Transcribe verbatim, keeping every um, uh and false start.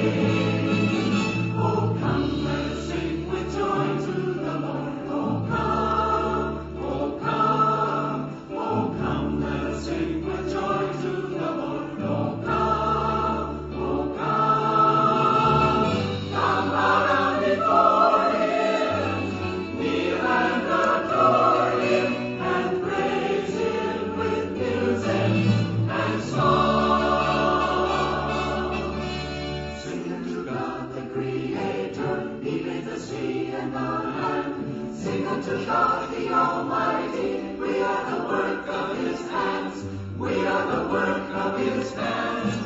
Oh, come, let us sing with joy to the Lord. Oh, come, oh, come, oh, come, let us sing with joy to the Lord. Oh, come, oh, come, come out before Him, kneel and adore Him, and praise Him with music and song. Sing unto God the Creator, He made the sea and the land. Sing unto God the Almighty, we are the work of His hands. We are the work of His hands.